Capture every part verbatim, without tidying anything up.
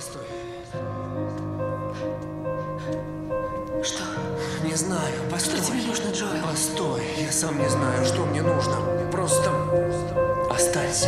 Постой. Что? Не знаю, постой. Что тебе нужно, Джоэл? Постой, я сам не знаю, что мне нужно. Просто останься.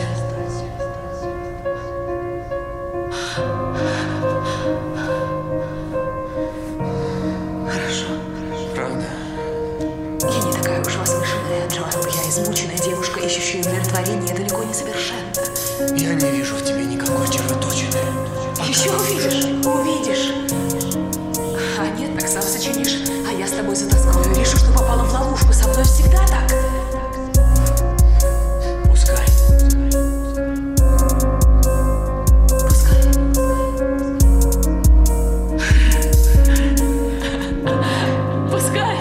Хорошо. Правда? Я не такая уж возвышенная, Джоэл. Я измученная девушка, ищущая умиротворение, далеко не совершенна. Я не вижу в тебе никакой червоточины. Пока Еще не увидишь, увидишь. А нет, так сам сочинишь. А я с тобой затаскую. Решу, что попала в ловушку. Со мной всегда так. Пускай. Пускай. Пускай.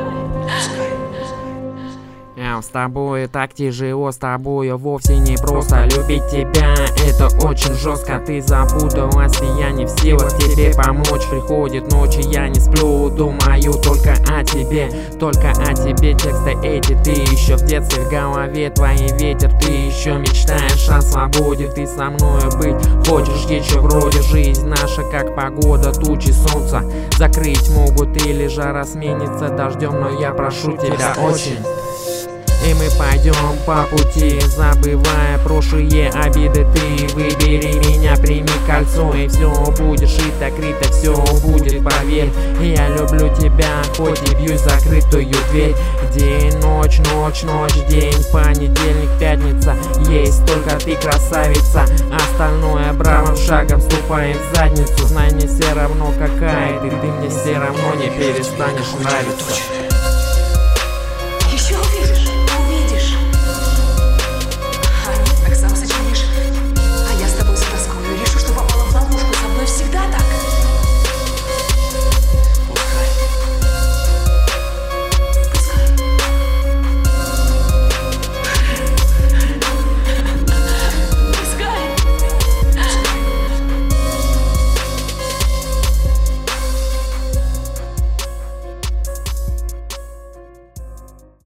Я с тобой так тяжело, с тобой вовсе не просто. Любить тебя это очень жестко. Ты запуталась, и я не в силах тебе помочь. Приходит ночь, и я не сплю, думаю только о тебе, только о тебе. Тексты эти ты еще в детстве, в голове твои ветер. Ты еще мечтаешь о свободе, ты со мной быть хочешь еще вроде. Жизнь наша как погода, тучи солнца закрыть могут, или жара сменится дождем. Но я прошу тебя очень, и мы пойдем по пути, забывая прошлые обиды. Ты выбери меня, прими кольцо, и все будет шито-крыто, все будет, поверь. Я люблю тебя, хоть и бьюсь в закрытую дверь. День, ночь, ночь, ночь, день, понедельник, пятница. Есть только ты, красавица, остальное бравым шагом ступаем в задницу. Знай, не все равно какая ты, ты мне все равно не перестанешь нравиться.